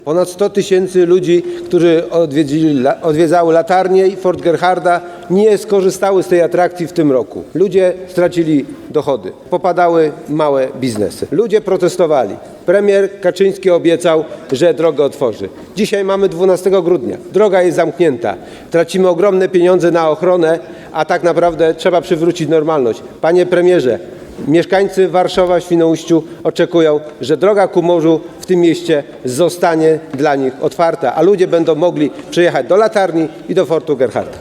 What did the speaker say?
Ponad 100 tysięcy ludzi, którzy odwiedzały latarnię i Fort Gerharda, nie skorzystały z tej atrakcji w tym roku. Ludzie stracili dochody, popadały małe biznesy. Ludzie protestowali. Premier Kaczyński obiecał, że drogę otworzy. Dzisiaj mamy 12 grudnia. Droga jest zamknięta. Tracimy ogromne pieniądze na ochronę, a tak naprawdę trzeba przywrócić normalność. Panie premierze, mieszkańcy Warszawa, Świnoujściu oczekują, że droga ku morzu w tym mieście zostanie dla nich otwarta, a ludzie będą mogli przyjechać do latarni i do Fortu Gerharda.